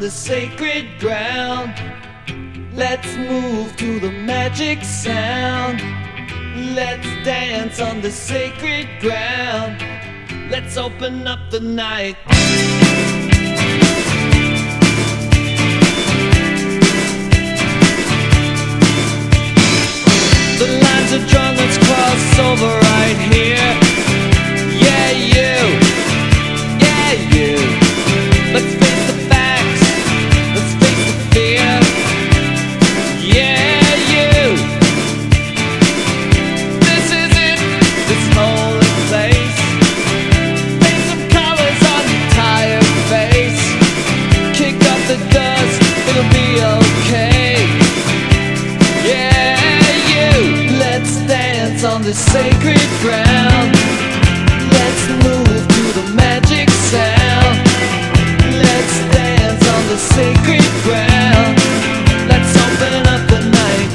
the sacred ground. Let's move to the magic sound. Let's dance on the sacred ground. Let's open up the night. The lines are drawn, let's cross over right here. Yeah, you. Yeah, you. Let's face the facts. Let's face the fear. Yeah, you. This is it. This holy place. Paint some colors on your tired face. Kick up the dust. It'll be okay. Yeah, you. Let's dance on the sacred ground. Let's move to the magic sound. Let's dance on the sacred ground. Let's open up the night.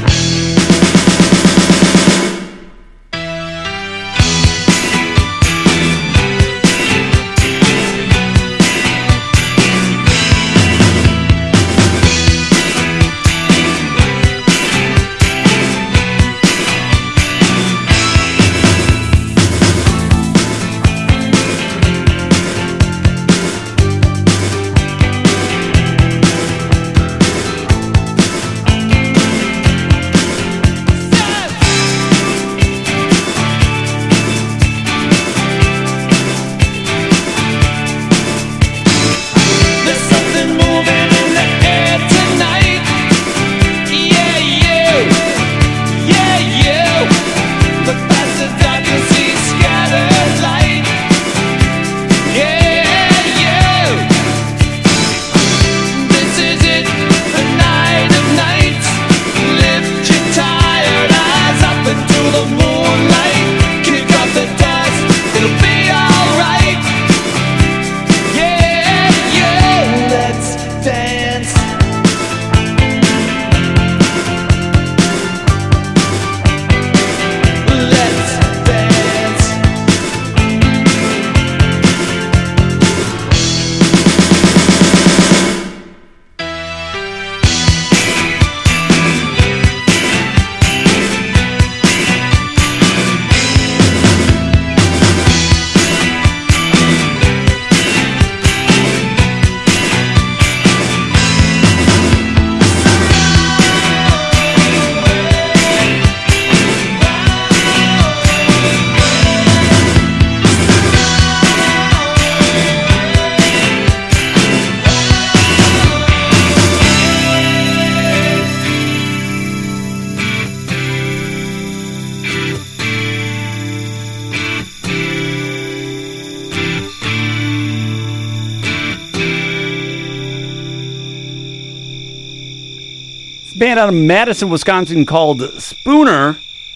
Band out of Madison, Wisconsin called Spooner.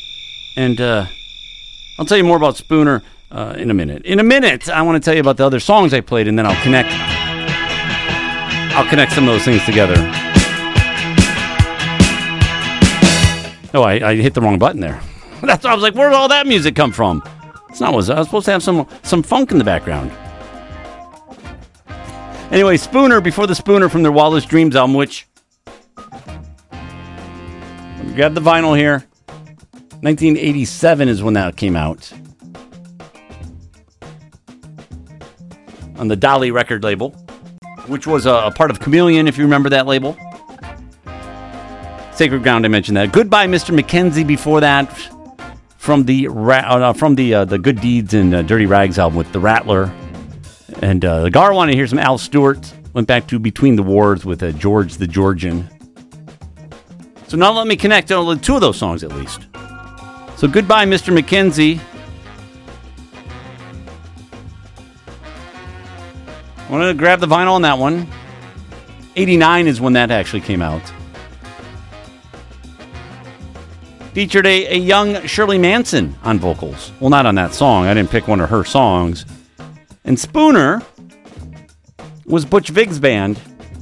And I'll tell you more about Spooner in a minute. In a minute, I want to tell you about the other songs I played, and then I'll connect some of those things together. Oh, I hit the wrong button there. That's why I was like, where did all that music come from? It's not what I was supposed to have some funk in the background. Anyway, Spooner, before the Spooner from their Wildest Dreams album, which... Grab the vinyl here. 1987 is when that came out. On the Dolly record label, which was a part of Chameleon, if you remember that label. Sacred Ground, I mentioned that. Goodbye, Mr. McKenzie, before that. From the Good Deeds and Dirty Rags album with the Rattler. And the Gar wanted to hear some Al Stewart. Went back to Between the Wars with George the Georgian. So now let me connect on two of those songs at least. So Goodbye, Mr. McKenzie. I want to grab the vinyl on that one. 89 is when that actually came out. Featured a young Shirley Manson on vocals. Well, not on that song. I didn't pick one of her songs. And Spooner was Butch Vig's band.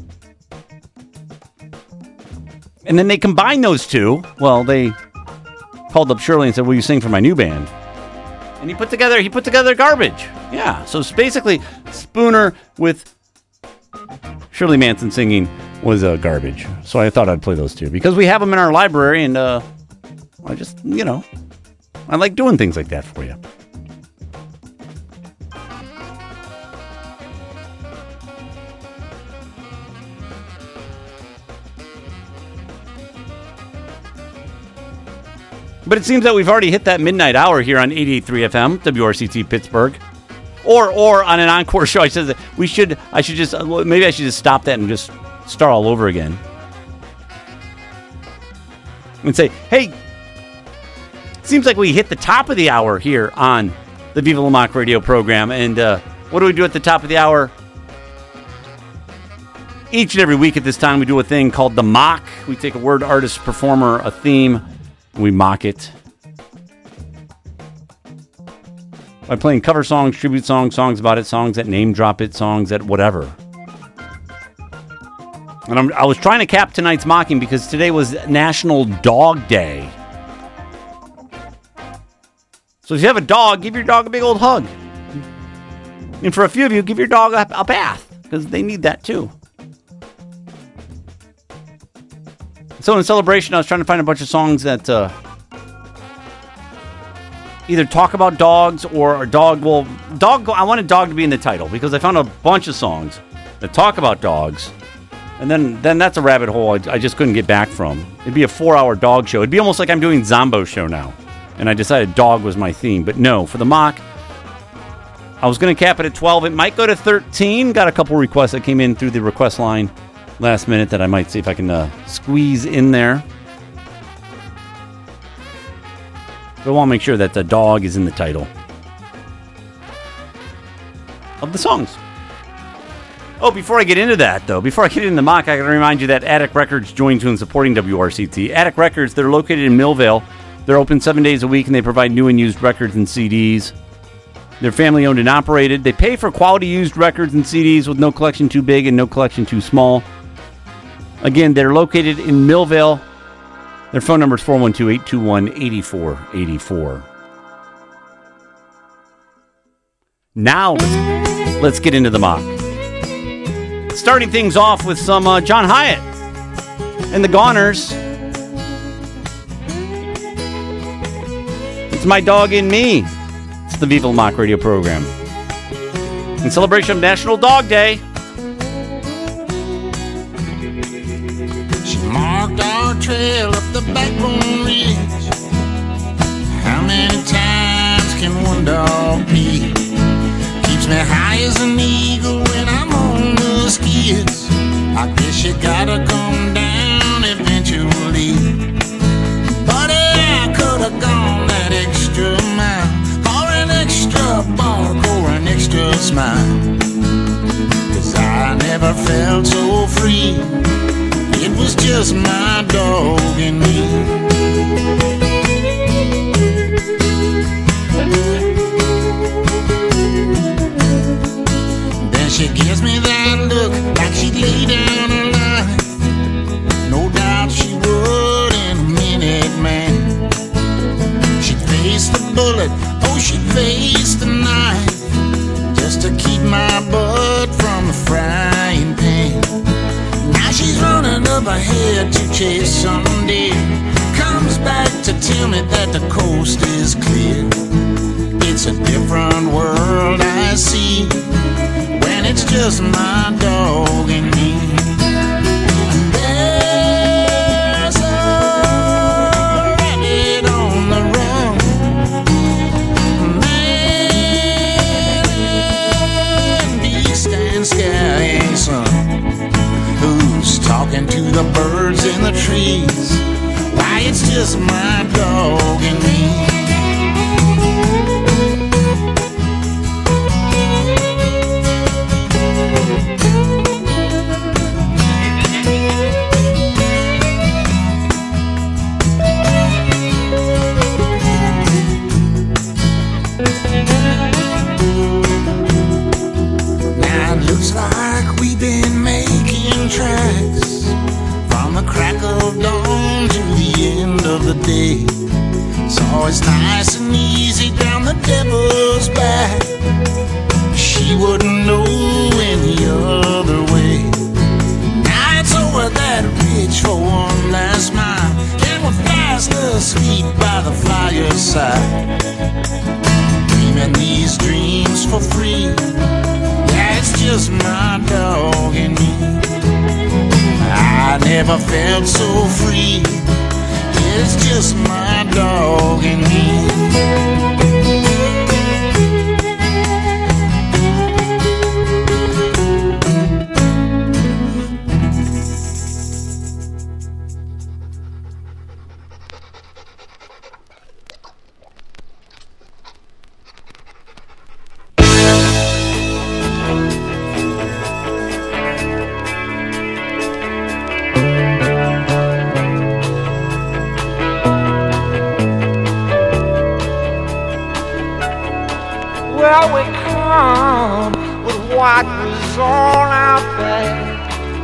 And then they combined those two. Well, they called up Shirley and said, will you sing for my new band? And he put together Garbage. Yeah, so it's basically Spooner with Shirley Manson singing was garbage. So I thought I'd play those two because we have them in our library, and I just, I like doing things like that for you. But it seems that we've already hit that midnight hour here on 88.3 FM, WRCT Pittsburgh. Or on an encore show. I said that I should just stop that and just start all over again. And say, hey, seems like we hit the top of the hour here on the Viva La Mock radio program. And what do we do at the top of the hour? Each and every week at this time, we do a thing called the mock. We take a word, artist, performer, a theme, and we mock it. By playing cover songs, tribute songs, songs about it, songs that name drop it, songs that whatever. And I was trying to cap tonight's mocking because today was National Dog Day. So if you have a dog, give your dog a big old hug. And for a few of you, give your dog a bath because they need that too. So in celebration, I was trying to find a bunch of songs that either talk about dogs or dog. I wanted dog to be in the title because I found a bunch of songs that talk about dogs, and then that's a rabbit hole I just couldn't get back from. It'd be a 4-hour dog show. It'd be almost like I'm doing Zombo show now, and I decided dog was my theme. But no, for the mock, I was going to cap it at 12. It might go to 13. Got a couple requests that came in through the request line last minute that I might see if I can squeeze in there. But I want to make sure that the dog is in the title of the songs. Oh, before I get into that, though, before I get into the mock, I got to remind you that Attic Records joined to in supporting WRCT. Attic Records, they're located in Millvale. They're open 7 days a week, and they provide new and used records and CDs. They're family-owned and operated. They pay for quality used records and CDs with no collection too big and no collection too small. Again, they're located in Millvale. Their phone number is 412-821-8484. Now, let's get into the mock. Starting things off with some John Hyatt and the Goners. It's My Dog and Me. It's the Viva La Mock radio program. In celebration of National Dog Day. Marked our trail up the Backbone Ridge. How many times can one dog be? Keeps me high as an eagle when I'm on the skids. I guess you gotta come down eventually. But I could have gone that extra mile for an extra bark or an extra smile. 'Cause I never felt so free. It was just my dog and me. Then she gives me that look like she'd lay down her life. No doubt she would in a minute, man. She'd face the bullet, oh she'd face the knife, just to keep my butt from the frying pan. Now she's running up ahead to chase some deer. Comes back to tell me that the coast is clear. It's a different world I see when it's just my dog and me. And there's a rabbit on the run. Man, beast and sky son, who's talking to the birds in the trees. Why, it's just my dog and me. Now it looks like we've been making tracks from the crack of dawn to the end of the day. just my dog and me. I never felt so free. It's just my dog and me. Well, we come with what was on our back.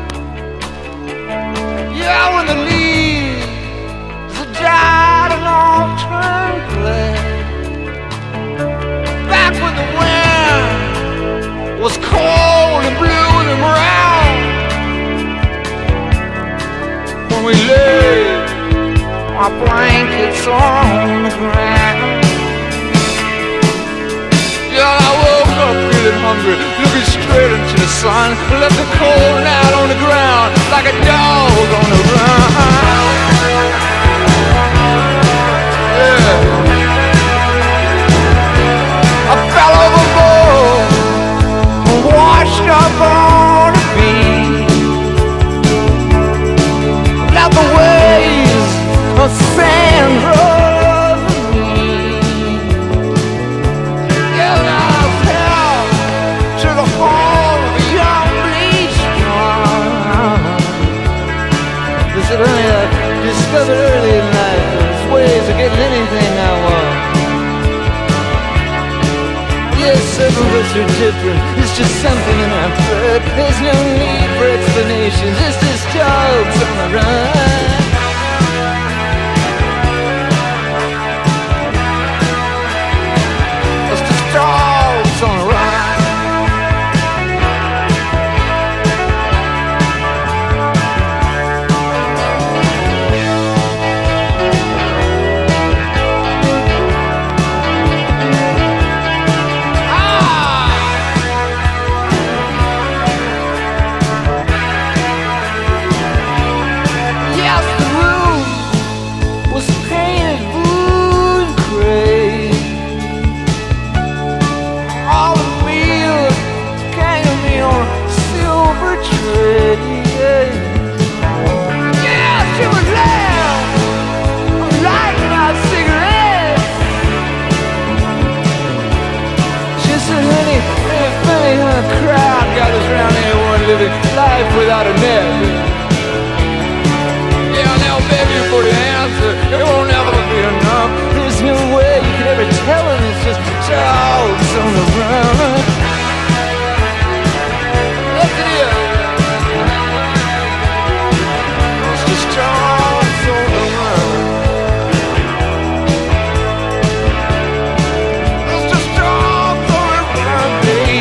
Yeah, when the leaves had died and all turned black. Back when the wind was cold and blue and brown. When we laid our blankets on the ground. Yeah, I woke up feeling hungry, looking straight into the sun. Left the cold night on the ground like a dog on the run. Yeah. I fell overboard, washed up on the beach. Let the waves of sand roll over me. Discovered early in life there's ways of getting anything I want. Yes, some of us are different. It's just something in our blood. There's no need for explanations. It's just dogs on the run. It's just dogs on the run. Life without a net. Yeah, now beg you for the answer. It won't ever be enough. There's no way you could ever tell him. It's just dogs on the run. Yes, it is. It's just dogs on the run. It's just dogs on the run, babe.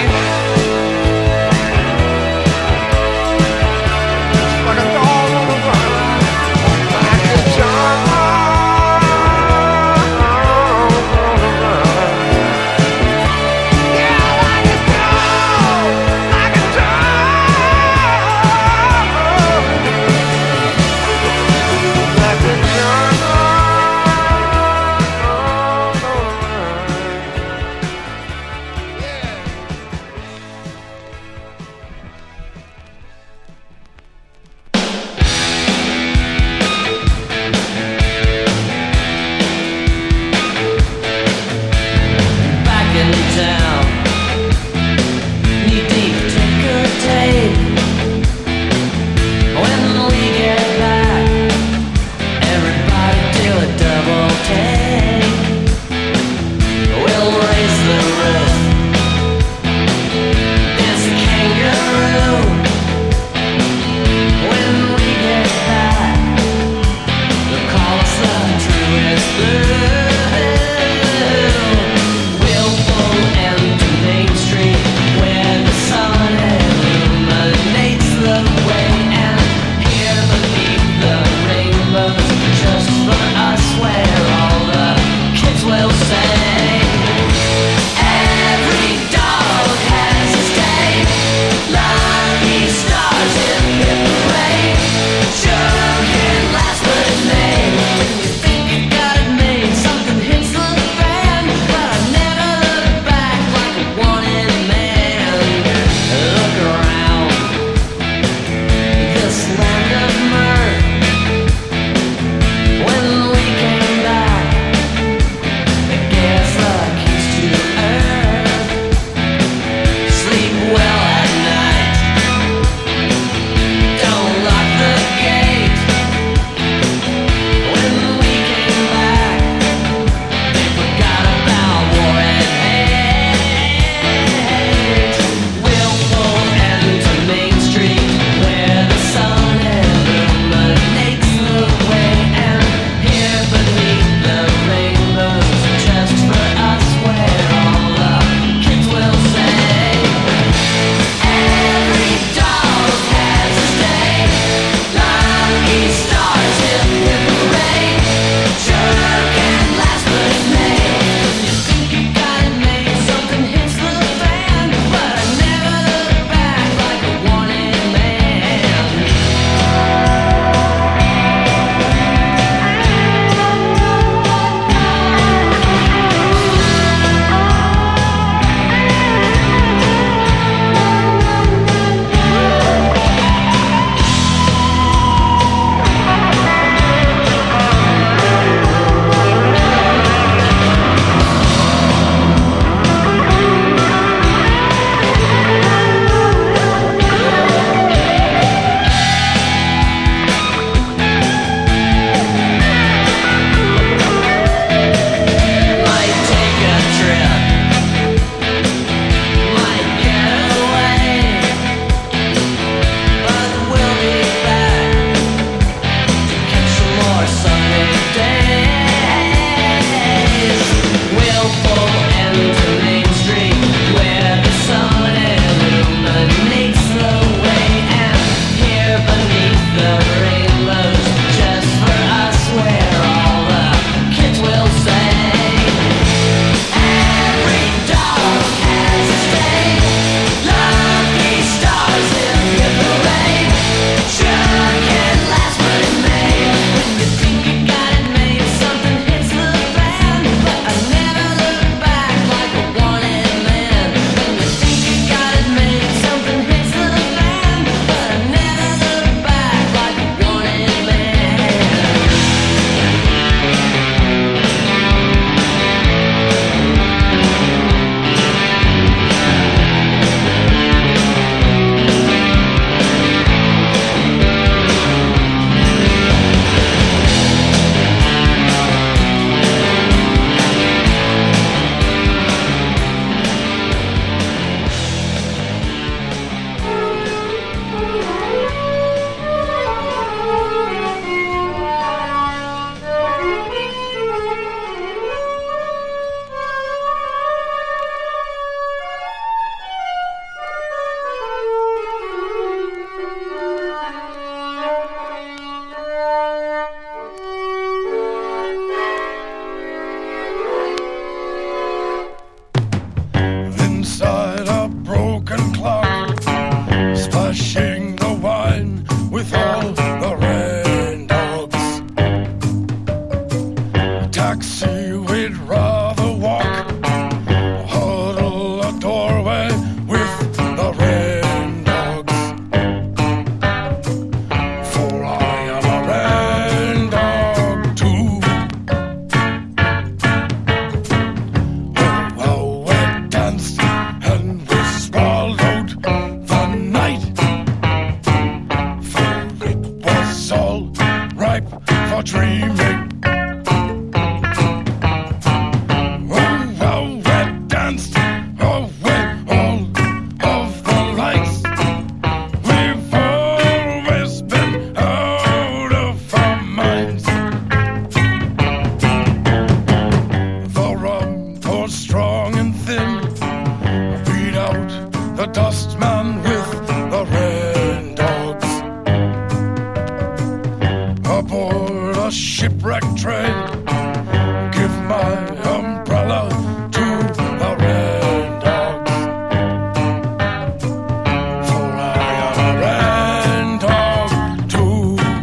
broken clock, splashing the wine with all the rain dogs. A taxi, we'd rather walk, huddle a doorway with the rain dogs. For I am a rain dog too. Oh, how we danced and we swallowed the night, for it was all ripe for dreaming. Oh, how we danced away all of the lights. We've always been out of our minds. The rum was strong and thin, beat out the dustman with the rain dogs. Aboard a shipwrecked train, give my umbrella to the rain dogs. For I am a rain dog too.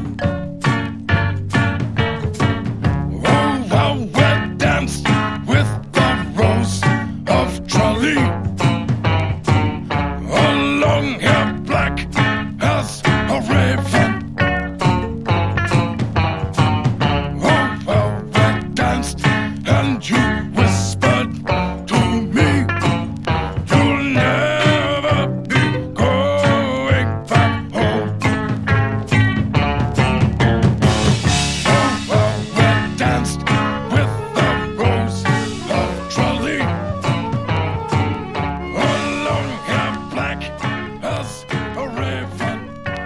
Oh, how we danced with the rose of Tralee, a long hair black as a raven. Oh, how we danced, and you whispered to me, you'll never be going back home. Oh, how we danced with the rose of Tralee, a long hair black as a raven.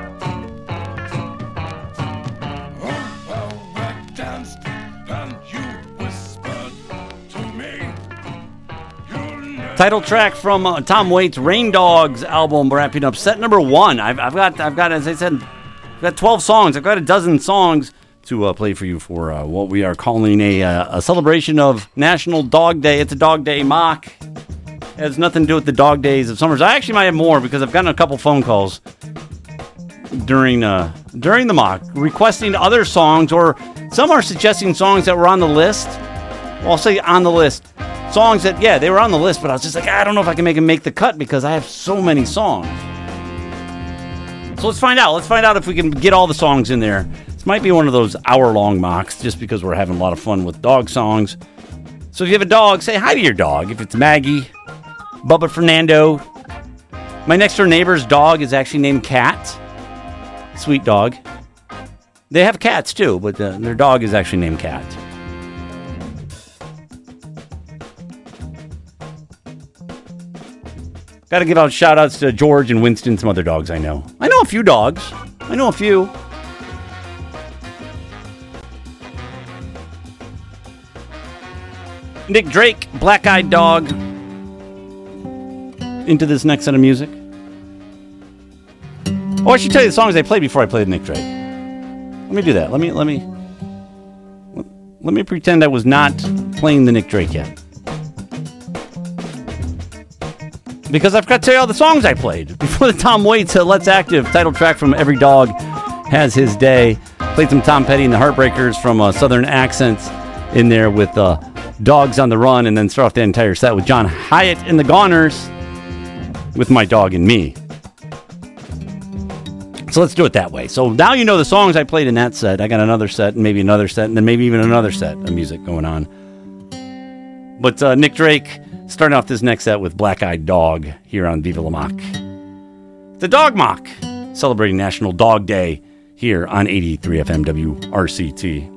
Oh, how we danced, and you whispered to me, you'll never. Title track from Tom Waits' Rain Dogs album, wrapping up set number 1. I've got, as I said, I've got 12 songs. I've got a dozen songs to play for you for what we are calling a celebration of National Dog Day. It's a Dog Day mock. It has nothing to do with the dog days of summers. I actually might have more because I've gotten a couple phone calls during the mock requesting other songs, or some are suggesting songs that were on the list. Well, I'll say on the list. Songs that, yeah, they were on the list, but I was just like, I don't know if I can make the cut because I have so many songs. So let's find out. Let's find out if we can get all the songs in there. This might be one of those hour-long mocks just because we're having a lot of fun with dog songs. So if you have a dog, say hi to your dog. If it's Maggie, Bubba Fernando. My next-door neighbor's dog is actually named Cat. Sweet dog. They have cats too, but their dog is actually named Cat. Got to give out shout-outs to George and Winston, some other dogs I know. I know a few dogs. I know a few. Nick Drake, Black Eyed Dog. Into this next set of music. Oh, I should tell you the songs I played before I played Nick Drake. Let me do that. Let me pretend I was not playing the Nick Drake yet. Because I've got to tell you all the songs I played. Before the Tom Waits Let's Active title track from Every Dog Has His Day. Played some Tom Petty and the Heartbreakers from Southern Accents in there with Dogs on the Run. And then start off the entire set with John Hyatt and the Goners with My Dog and Me. So let's do it that way. So now you know the songs I played in that set. I got another set and maybe another set and then maybe even another set of music going on. But Nick Drake starting off this next set with Black Eyed Dog here on Viva La Mock. The Dog Mock, celebrating National Dog Day here on 83 FM WRCT.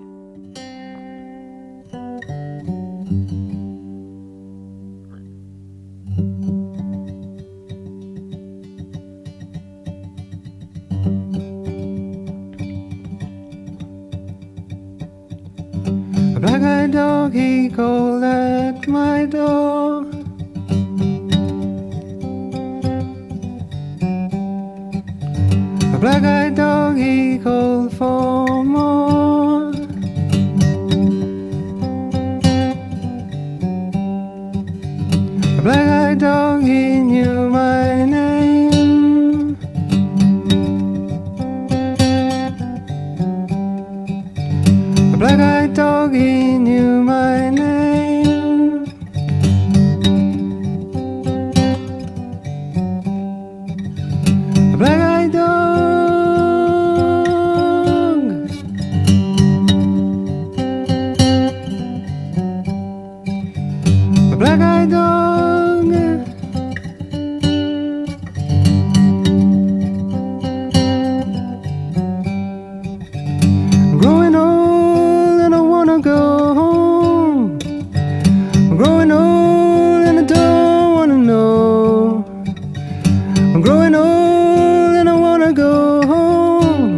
A black-eyed dog, he called at my door. A black-eyed dog, he called for more. A black-eyed dog, he knew my name. I'm growing old and I wanna go home.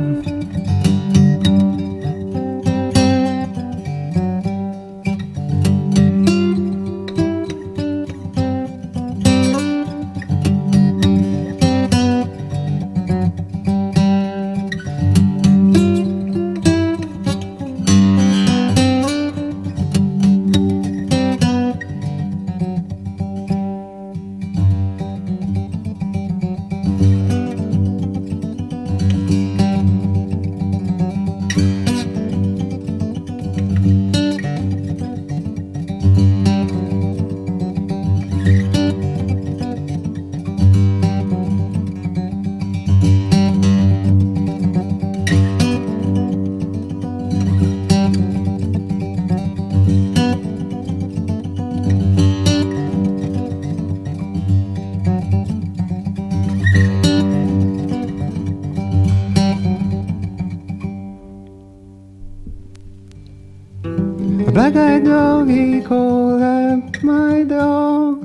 A black-eyed dog, he called at my door.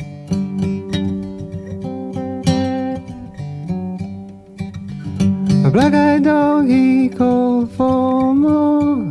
A black-eyed dog, he called for more.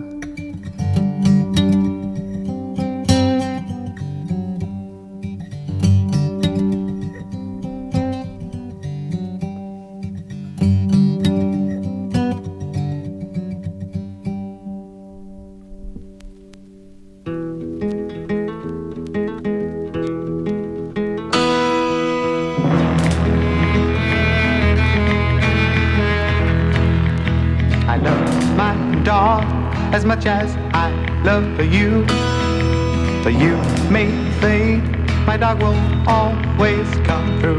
I love my dog as much as I love you. But you may think my dog will always come through.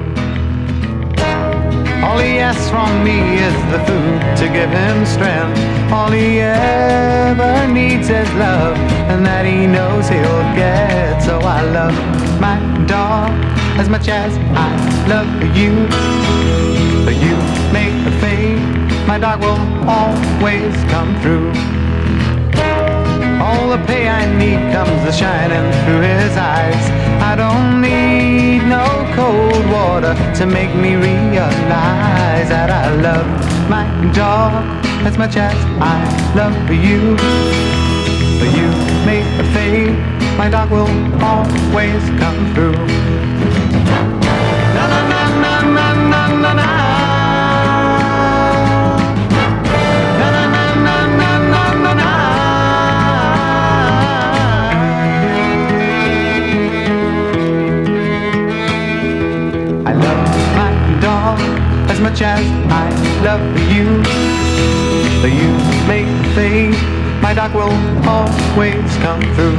All he asks from me is the food to give him strength. All he ever needs is love, and that he knows he'll get. So I love my dog as much as I love you. But you may think my dog will always come through. All the pay I need comes shining through his eyes. I don't need no cold water to make me realize that I love my dog as much as I love you. But you may think my dog will always come through. Na na na na na na na na. As much as I love you, but you make me think my dog will always come through.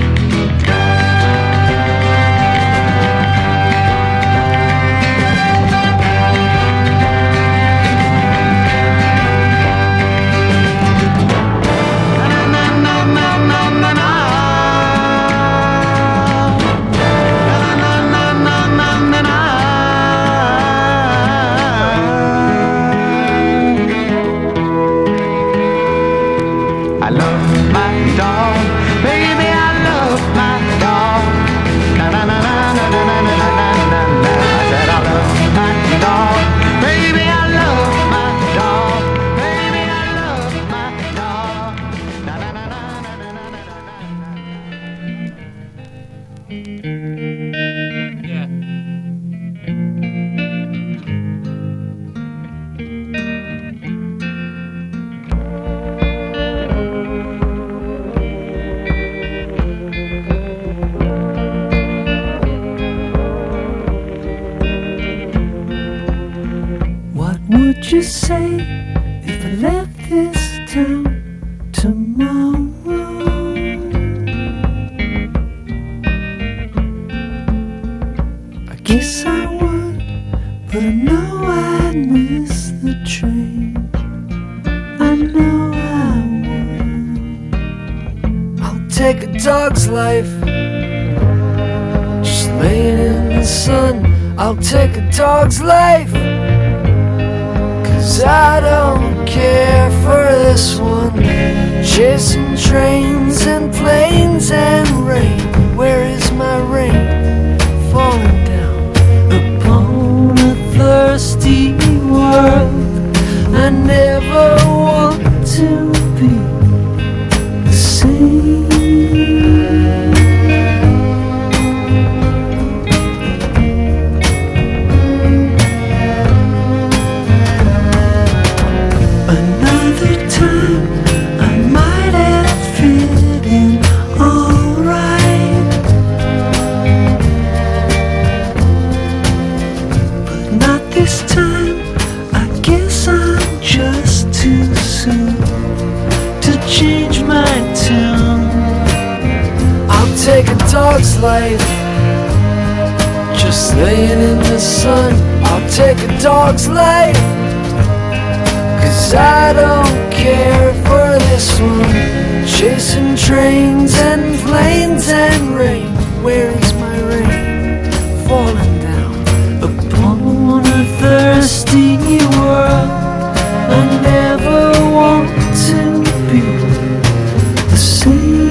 Would you say if I left this town tomorrow? I guess I would, but I know I'd miss the train. I know I would. I'll take a dog's life, just laying in the sun. I'll take a dog's life, 'cause I don't care for this one. Chasing trains and planes and rain. Where is my rain? Falling down upon a third thirsty world. I never want to be the same. Another time I might have fit in alright, but not this time. I guess I'm just too soon to change my tune. I'll take a dog's life, just laying in the sun. I'll take a dog's life, 'cause I don't care for this one. Chasing trains and planes and rain. Where is my rain? Falling down upon a thirsty world. I never want to be the same.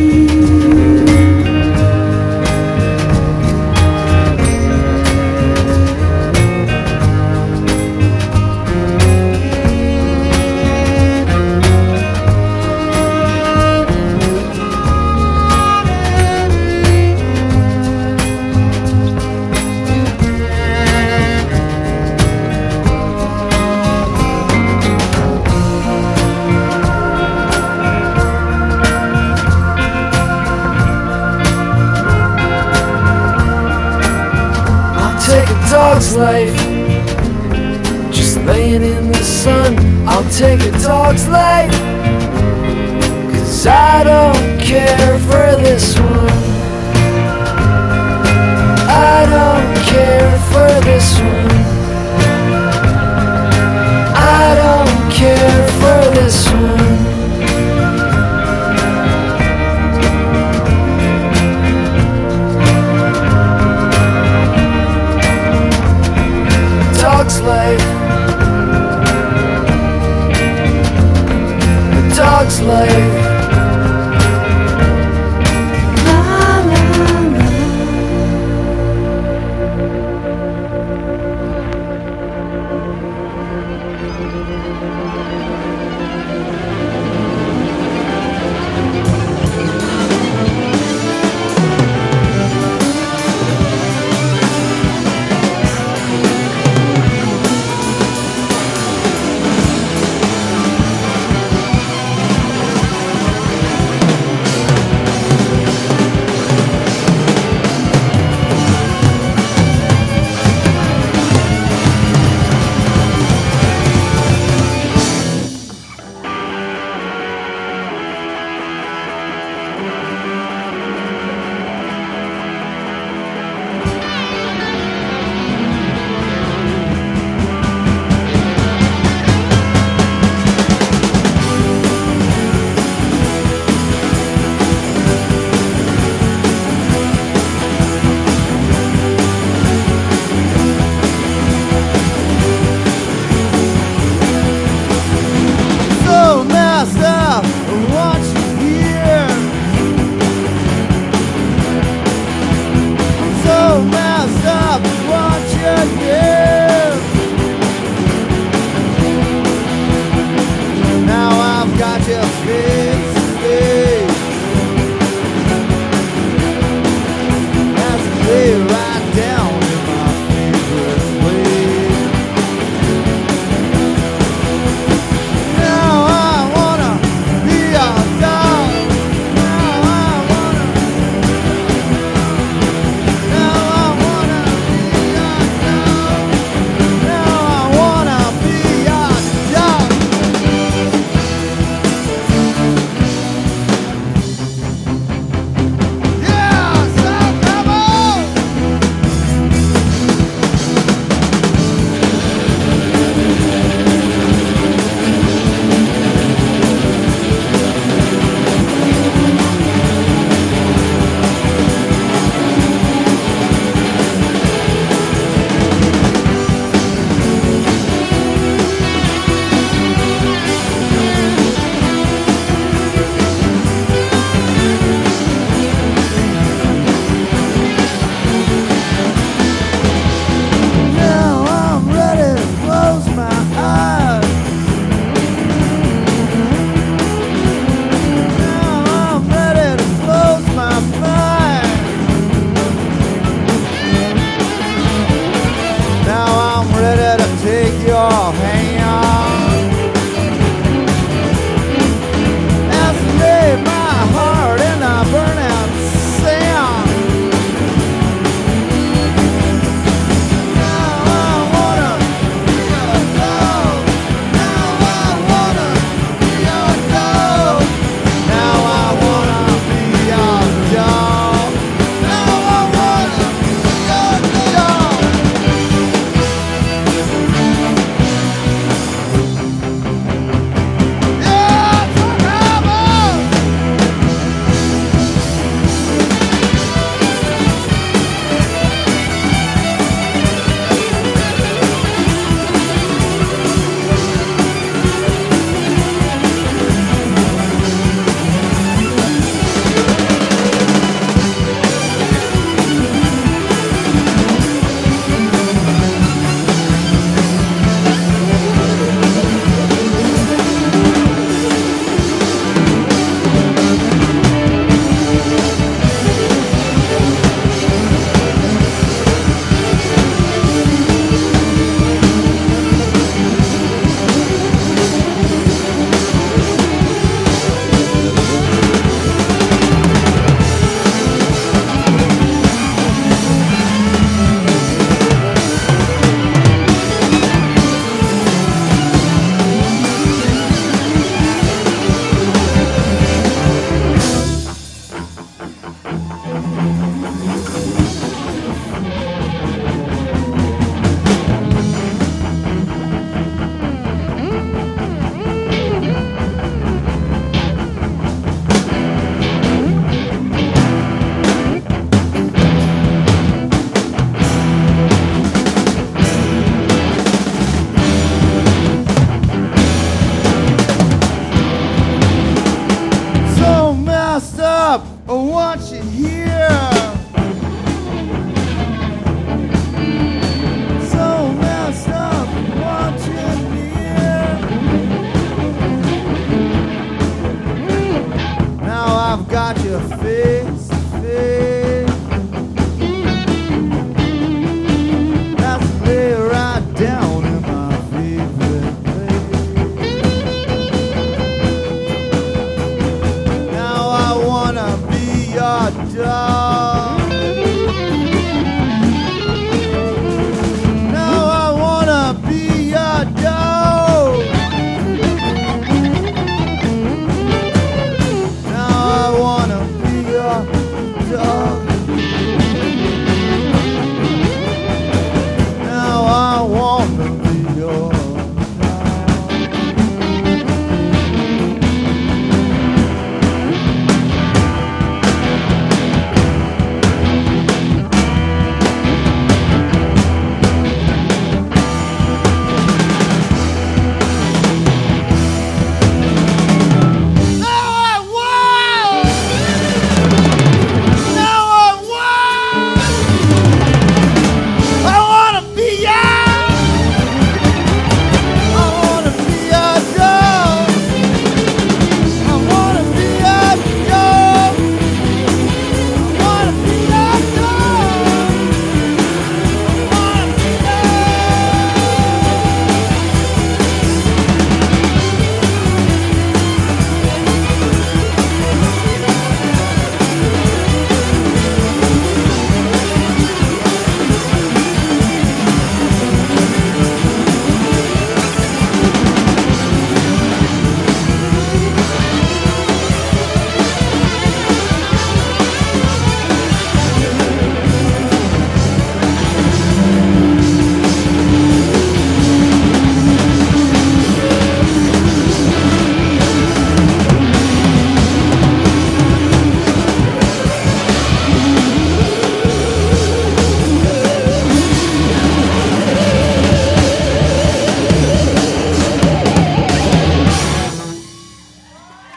Dog's life, just laying in the sun. I'll take a dog's life, 'cause I don't care for this one. I don't care for this one. I don't care for this one. Dog's life, a dog's life.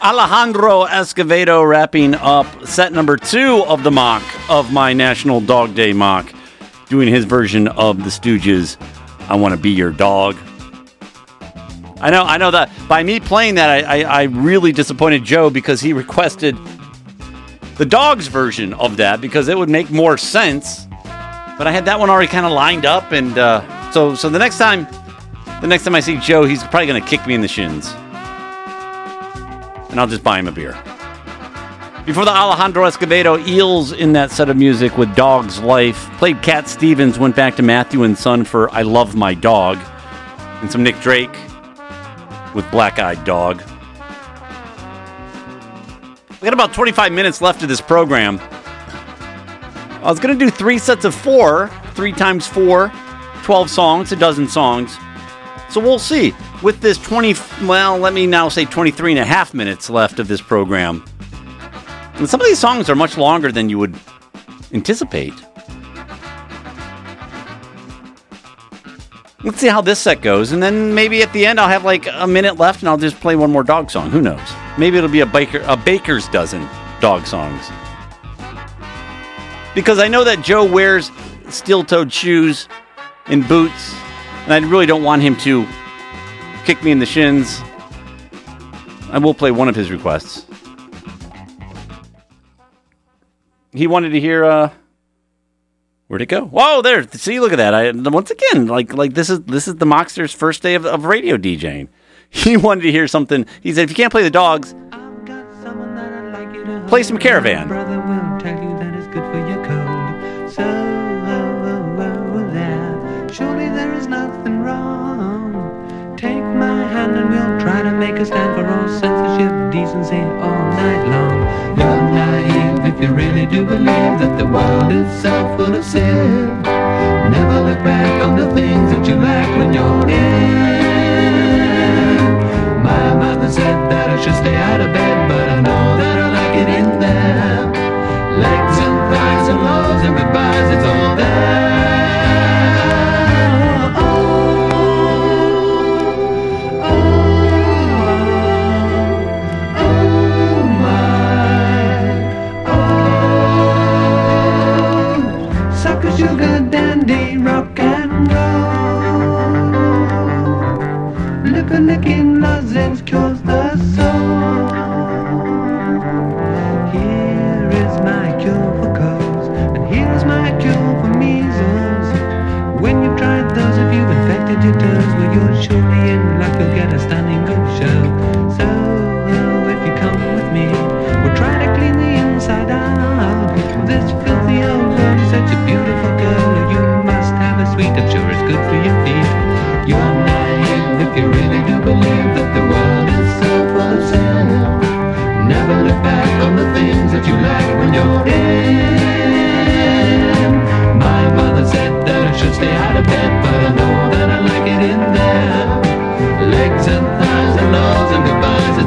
Alejandro Escovedo wrapping up set number 2 of the mock of my National Dog Day mock, doing his version of the Stooges' I Want to Be Your Dog. I know that by me playing that, I really disappointed Joe because he requested the Dogs version of that because it would make more sense. But I had that one already kind of lined up, and so the next time I see Joe, he's probably going to kick me in the shins. And I'll just buy him a beer. Before the Alejandro Escovedo, Eels in that set of music with Dog's Life. Played Cat Stevens, went back to Matthew and Son for I Love My Dog. And some Nick Drake with Black Eyed Dog. We got about 25 minutes left of this program. I was going to do 3 sets of 4, 3 times 4, 12 songs, a dozen songs. So we'll see. With this 23 and a half minutes left of this program. And some of these songs are much longer than you would anticipate. Let's see how this set goes. And then maybe at the end I'll have like a minute left and I'll just play one more dog song. Who knows? Maybe it'll be a baker's dozen dog songs. Because I know that Joe wears steel-toed shoes and boots. And I really don't want him to kick me in the shins. I will play one of his requests. He wanted to hear, where'd it go? Whoa, there. See, look at that. Once again, like this is the Mockster's first day of radio DJing. He wanted to hear something. He said, if you can't play the Dogs, play some Caravan. Brother will tell you that it's good for your cold. So there, surely there is nothing wrong. Take my hand and we'll try to make a stand for all censorship, decency all night long. You're naive if you really do believe that the world is so full of sin. Never look back on the things that you lack when you're in. My mother said that I should stay out of bed, but I know that I like it in there. Legs and thighs and lows and goodbyes, it's all there. Sugar, dandy, rock and roll. Liquor-licking lozenge cures the soul. Here is my cure for colds, and here is my cure for measles. When you've tried those, if you've infected your toes, well, you're surely in luck, you'll get a stunning good show. So, if you come with me, we'll try to clean the inside out. This filthy old world is such a beautiful girl. You must have a sweet, I'm sure it's good for your feet. You're naive if you really do believe that the world is so full of sin. Never look back on the things that you lack when you're in. My mother said that I should stay out of bed, but I know that I like it in there. Legs and thighs and lows and goodbyes.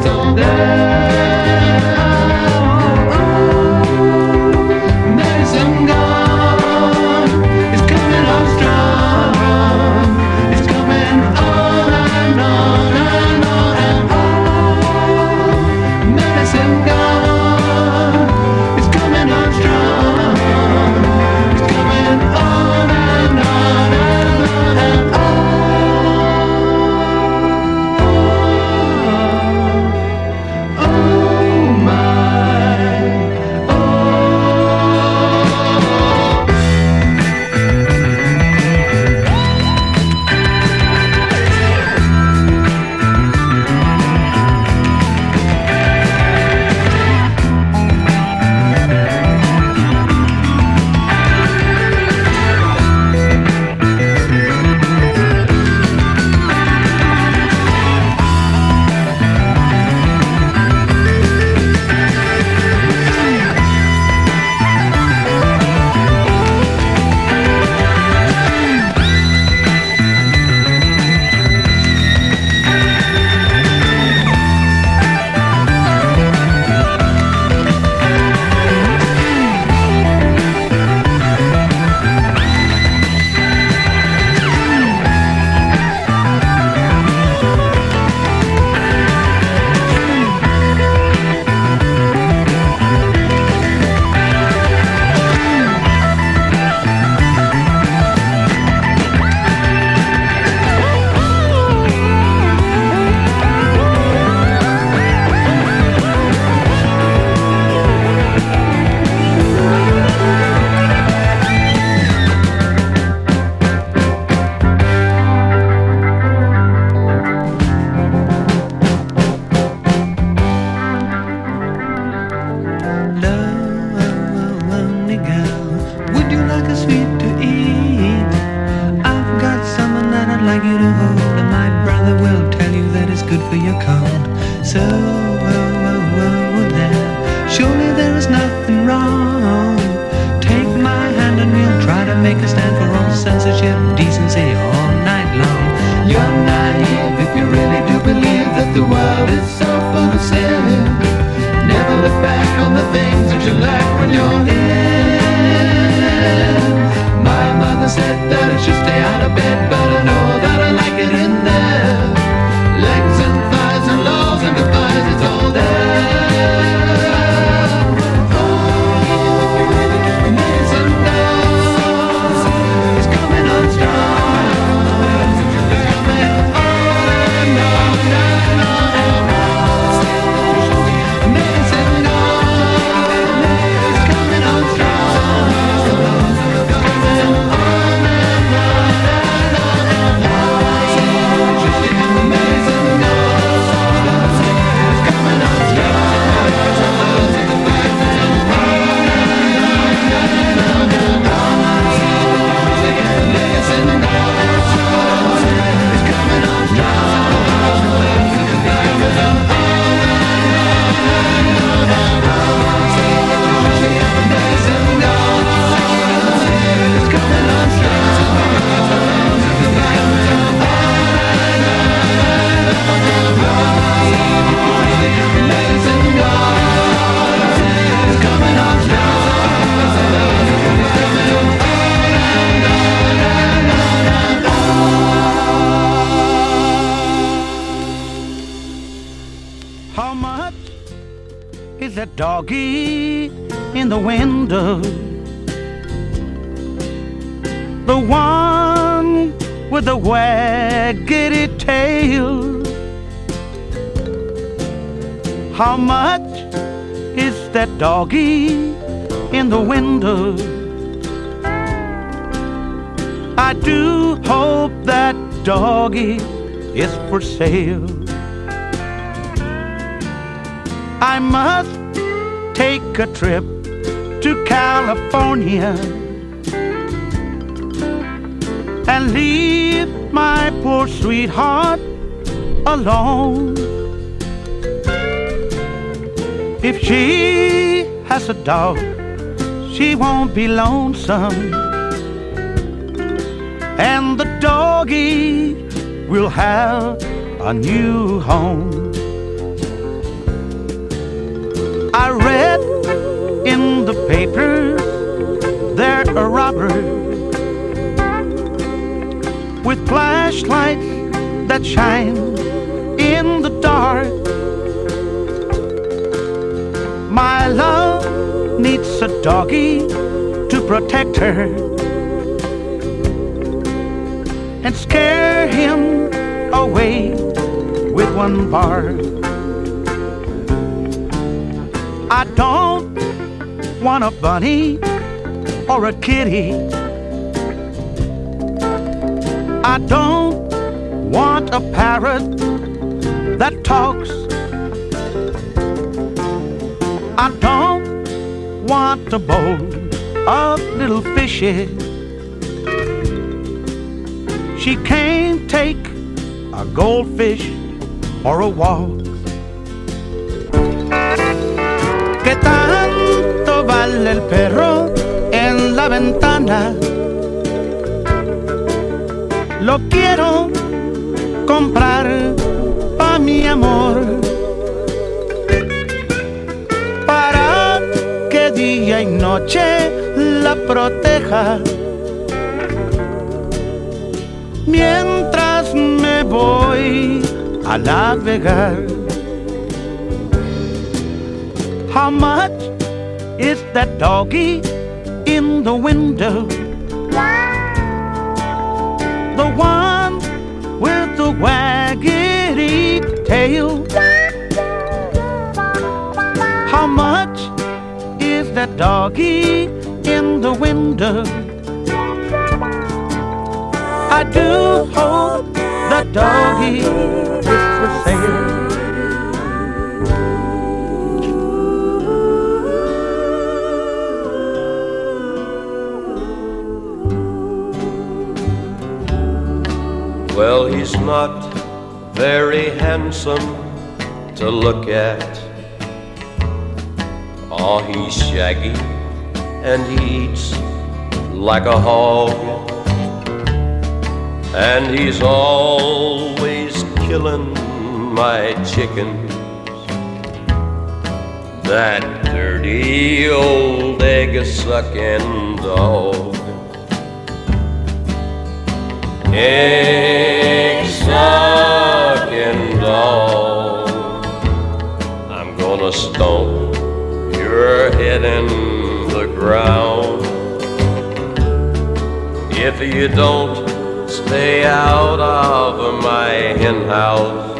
doggy in the window? The one with the waggedy tail. How much is that doggy in the window? I do hope that doggy is for sale. I must take a trip to California and leave my poor sweetheart alone. If she has a dog, she won't be lonesome, and the doggy will have a new home. I read in the paper there are robbers with flashlights that shine in the dark. My love needs a doggy to protect her and scare him away with one bark. I don't want a bunny or a kitty. I don't want a parrot that talks. I don't want a bowl of little fishes. She can't take a goldfish or a walk. ¿Qué tanto vale el perro en la ventana? Lo quiero comprar pa' mi amor, para que día y noche la proteja, mientras me voy a navegar. How much is that doggy in the window? The one with the waggedy tail. How much is that doggy in the window? I do hope that doggy is for sale. Well, he's not very handsome to look at. Oh, he's shaggy and he eats like a hog, and he's always killing my chickens. That dirty old egg-sucking dog. Egg-sucking dog, I'm gonna stomp your head in the ground if you don't stay out of my hen house,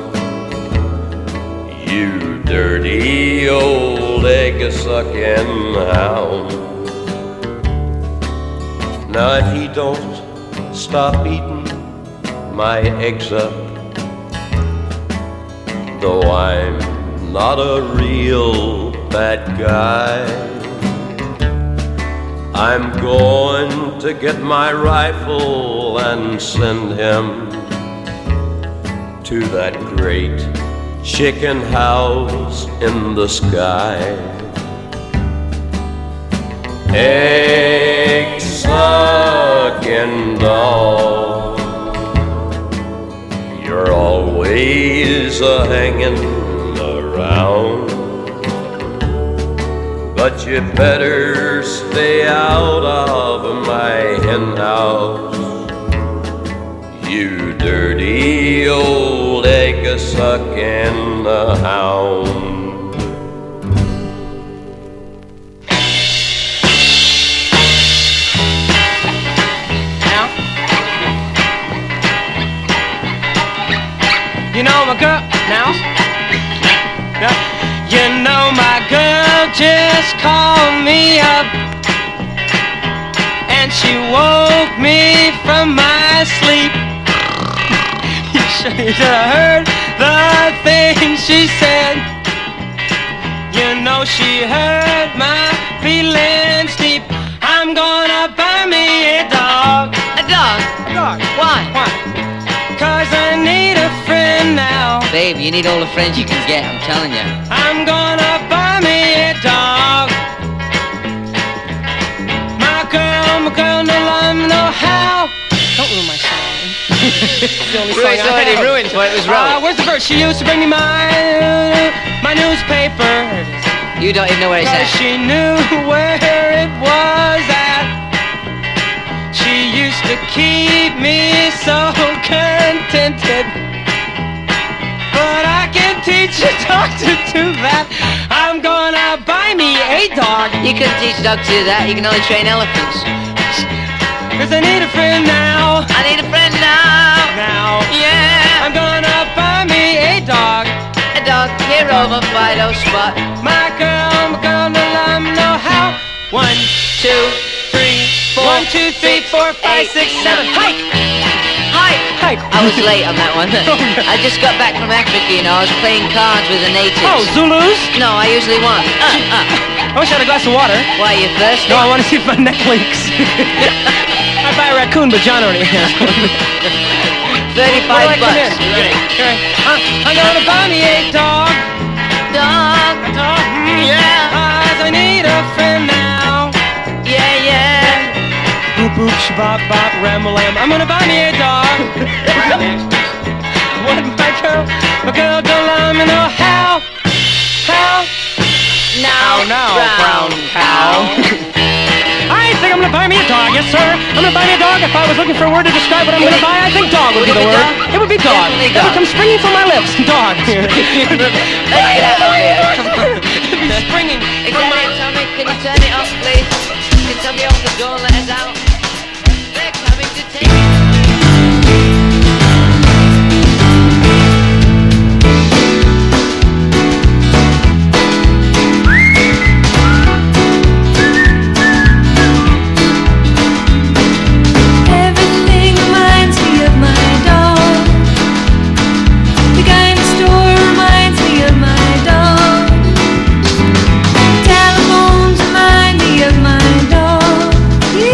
you dirty old egg-sucking hound. Now if he don't stop eating my eggs up, though I'm not a real bad guy, I'm going to get my rifle and send him to that great chicken house in the sky. Egg-sucking dog, you're always a-hanging around, but you better stay out of my hen house, you dirty old egg-sucking hound. You know my girl now. You know my girl just called me up, and she woke me from my sleep. You should have heard the things she said. You know she hurt my feelings deep. I'm gonna buy me a dog. A dog? A dog. Why? Why? 'Cause I need a friend now. Babe, you need all the friends you can get, I'm telling you. I'm gonna buy me a dog. My girl, no love, no how. Don't ruin my song. It's the only song It's I already have. ruined what it was wrong. Where's the verse? She used to bring me my newspaper. You don't even know where it's 'Cause at. she knew where it was at. She used to keep me so contented. But I can teach a dog to do that. I'm gonna buy me a dog. You couldn't teach a dog to do that, you can only train elephants. 'Cause I need a friend now. I need a friend now. Now. Yeah. I'm gonna buy me a dog. A dog here over Fido Spot. My girl, no love, no how. 1, 2, 3, 4. 1, 2, 3, 4, 5, 6, 7. Hike! Hike! I was late on that one. I just got back from Africa, you know. I was playing cards with the natives. Oh, Zulus? No, I usually won. I wish I had a glass of water. Why, you thirsty? No, I want to see if my neck leaks. I'd buy a raccoon, but John already has one. 35 bucks. I'm gonna buy me a dog. Dog. A dog? Yeah. 'Cause I need a friend now. Yeah, yeah. Boop, boop, shabop, bop, ram-a-lam. I'm gonna buy me a dog. What, my girl don't let me know how. How? Now, brown cow. I think I'm gonna buy me a dog, yes sir. I'm gonna buy me a dog. If I was looking for a word to describe what I'm gonna buy, I think dog would be the word. It would be dog. Definitely It would dog. come springing from my lips. Dog. Let's get out of here. Come on. It'd be springing from my... Tommy, can you turn it off, please? Can somebody open the door and let us out? They're coming to take us. Everything reminds me of my dog. The guy in the store reminds me of my dog. Telephones remind me of my dog.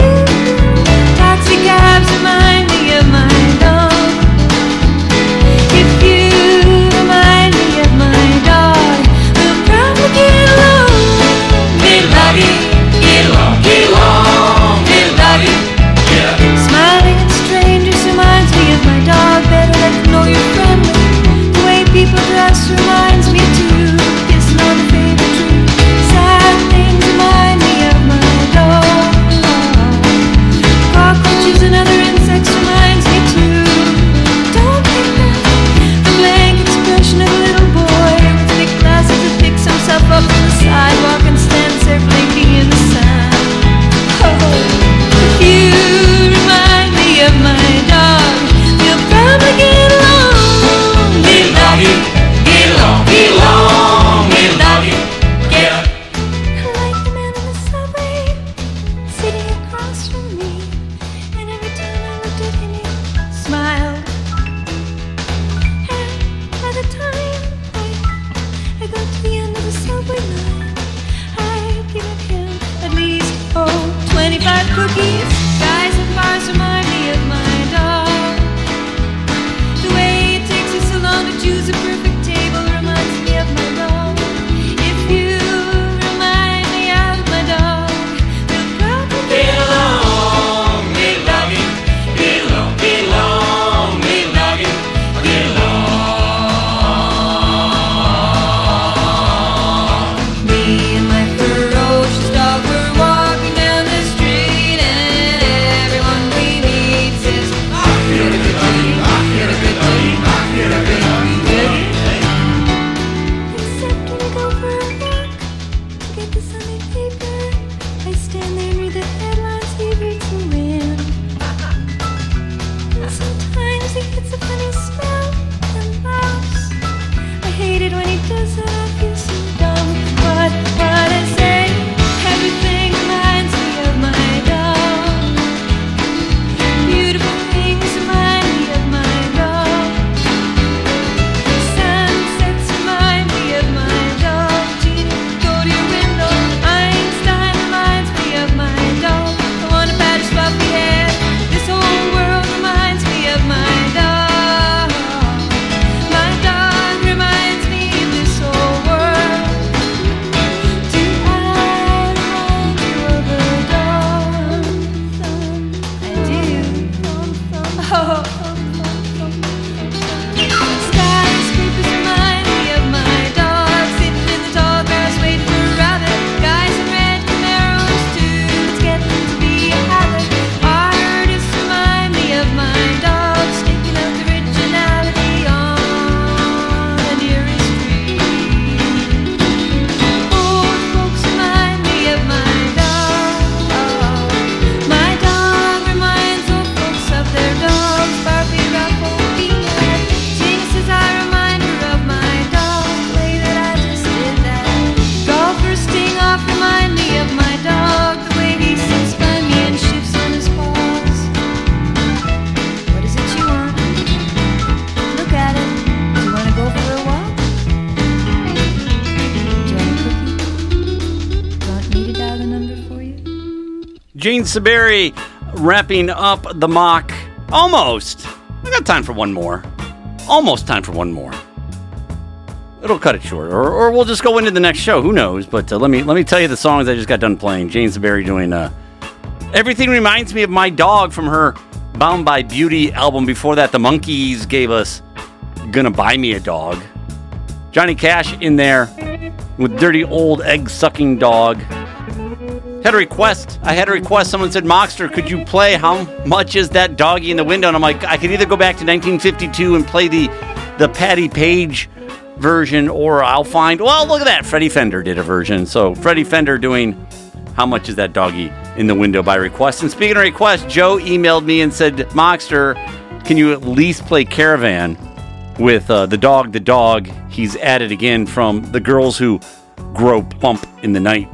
Gene Saberi wrapping up the mock. Almost. I got time for one more. Almost time for one more. It'll cut it short, or we'll just go into the next show. Who knows? But let me tell you the songs I just got done playing. Jane Saberi doing Everything Reminds Me of My Dog from her Bound by Beauty album. Before that, the Monkees gave us Gonna Buy Me a Dog. Johnny Cash in there with Dirty Old Egg-Sucking Dog. I had a request. Someone said, Moxter, could you play How Much Is That Doggy in the Window? And I'm like, I could either go back to 1952 and play the Patti Page version, or I'll find, well, look at that. Freddie Fender did a version. So Freddie Fender doing How Much Is That Doggy in the Window by request. And speaking of requests, Joe emailed me and said, Moxter, can you at least play Caravan with the dog he's added again from The Girls Who Grow Plump in the Night.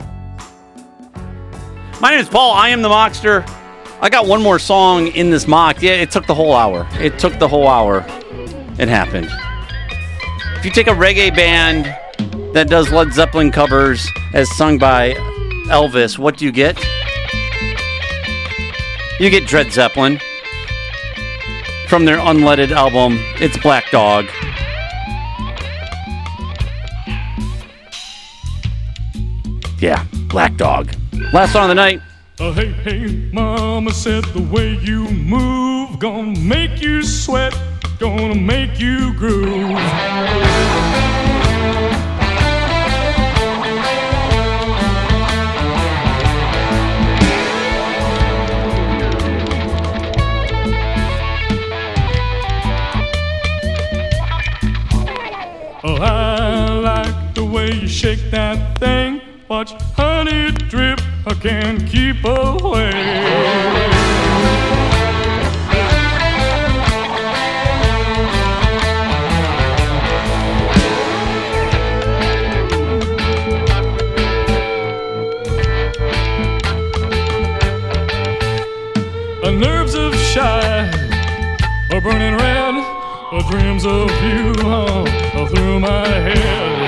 My name is Paul. I am the Moxter. I got one more song in this mock. Yeah, it took the whole hour. It happened. If you take a reggae band that does Led Zeppelin covers as sung by Elvis, what do you get? You get Dred Zeppelin from their unleaded album, It's Black Dog. Yeah, Black Dog. Last song of the night. Hey, hey, mama said the way you move gonna make you sweat, gonna make you groove. Oh, I like the way you shake that thing. Watch honey drip, I can't keep away. The nerves of shy are burning red. The dreams of you are through my head.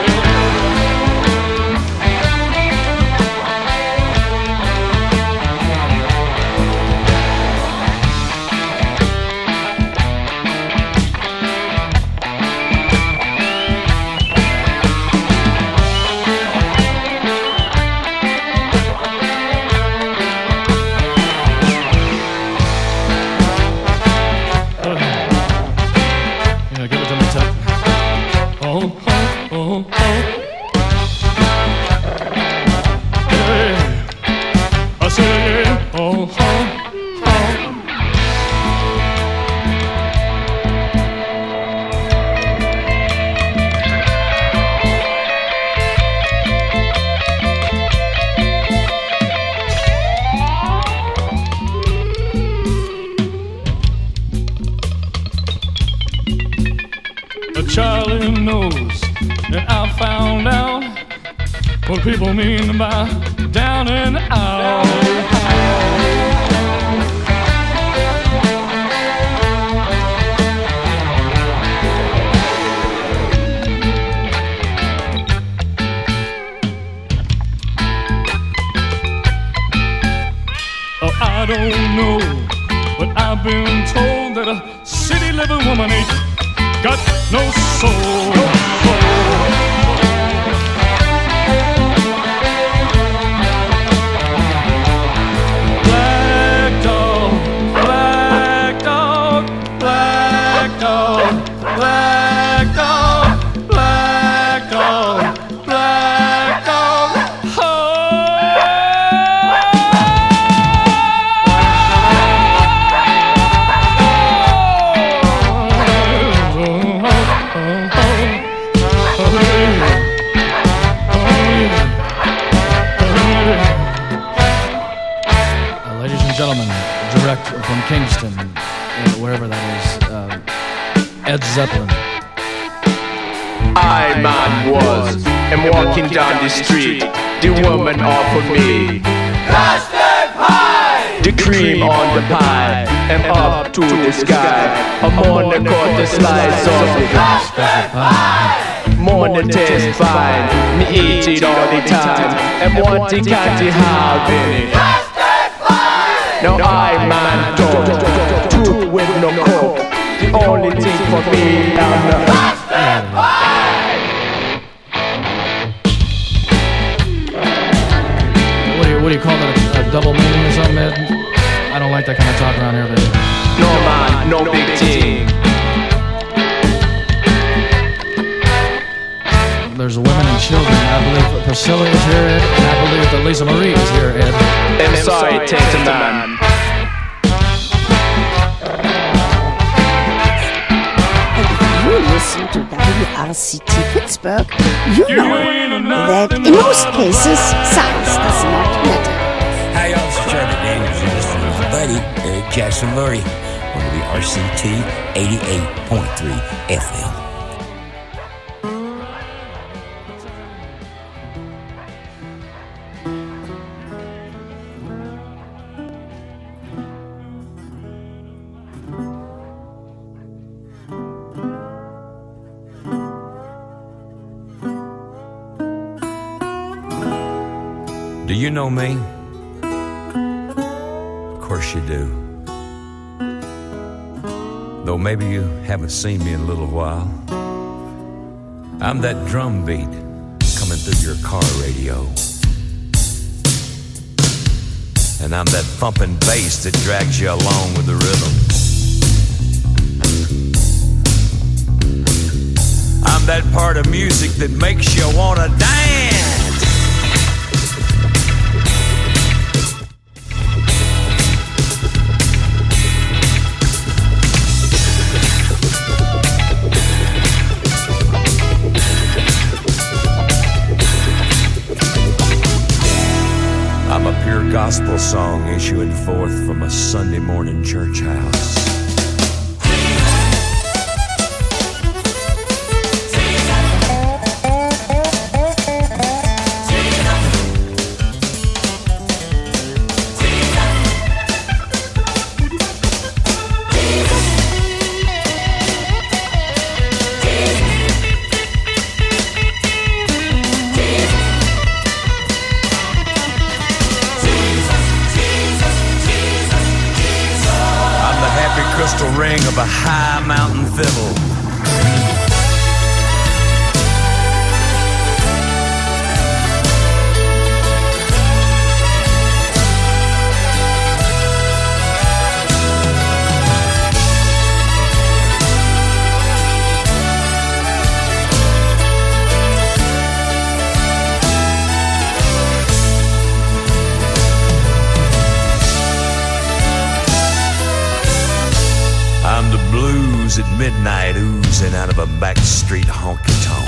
Charlie knows that I found out what people mean by down and out. Oh, I don't know, but I've been told that a city living woman ain't got no soul, no soul. Black dog, black dog, black dog, black dog, black dog, black dog. Gentlemen, direct from Kingston, wherever that is, Ed Zeppelin. I, man, was, am walking down the street, the woman offered me custard pie, the cream on the pie, and up to the sky, I'm on the caught the slice of the custard pie. Morning taste fine, me eat it all the time, and want the candy have in it. No I man talk. Two with no coke. The only thing for me I'm the Bastard Pie. What do you call that? A double meaning or something, Ed? I don't like that kind of talk around here, baby. No man, no big thing. There's women and children. I believe Priscilla is here, Ed, and I believe that Lisa Marie is here, Ed. I'm sorry, Tatum man. You listen to WRCT Pittsburgh, you know that in most cases, size does not matter. Hi, y'all. This is Charlie Daniels. You're listening to my buddy, Eric Jackson Lurie, on the RCT 88.3 FM. Do you know me? Of course you do. Though maybe you haven't seen me in a little while. I'm that drum beat coming through your car radio. And I'm that thumping bass that drags you along with the rhythm. I'm that part of music that makes you wanna dance. I'm a pure gospel song issuing forth from a Sunday morning church house. Crystal ring of a high mountain fiddle. I'm the blues at midnight oozing out of a backstreet honky-tonk.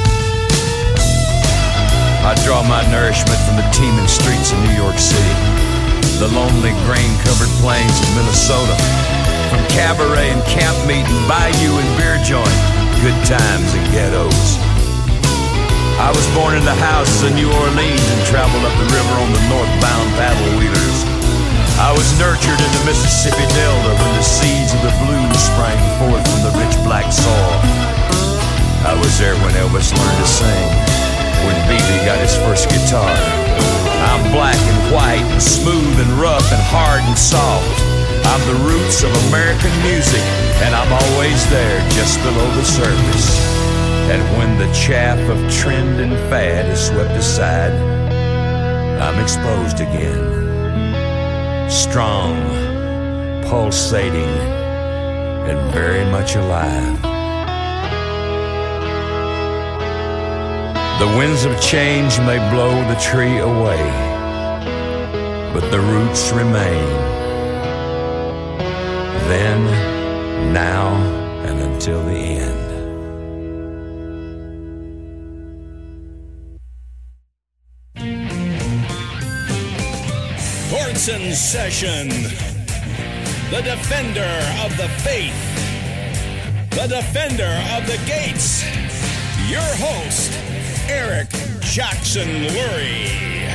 I draw my nourishment from the teeming streets of New York City, the lonely grain-covered plains of Minnesota, from cabaret and camp meeting, bayou and beer joint, good times and ghettos. I was born in the house in New Orleans and traveled up the river on the northbound paddle wheelers. I was nurtured in the Mississippi Delta when the seeds of the blues sprang forth from the rich black soil. I was there when Elvis learned to sing, when B.B. got his first guitar. I'm black and white and smooth and rough and hard and soft. I'm the roots of American music, and I'm always there just below the surface. And when the chaff of trend and fad is swept aside, I'm exposed again. Strong, pulsating, and very much alive. The winds of change may blow the tree away, but the roots remain. Then, now, and until the end. Portson Session, the defender of the faith, the defender of the gates, your host, Eric Jackson Lurie.